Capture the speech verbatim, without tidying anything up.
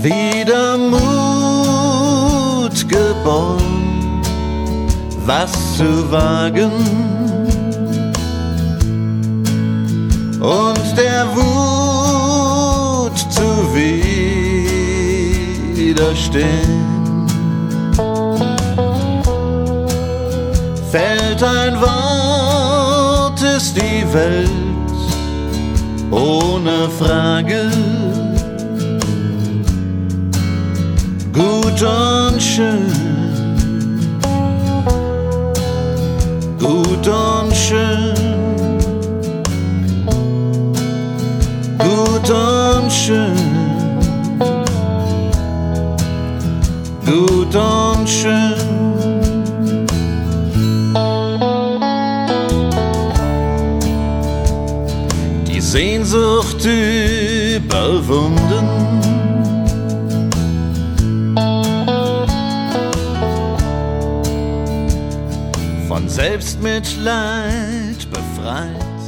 wieder Mut geboren, was zu wagen und der Wut zu widerstehen. Fällt ein Wort, ist die Welt ohne Frage gut und schön, gut und schön, gut und schön, gut und schön. Die Sehnsucht überwunden, von Selbstmitleid befreit,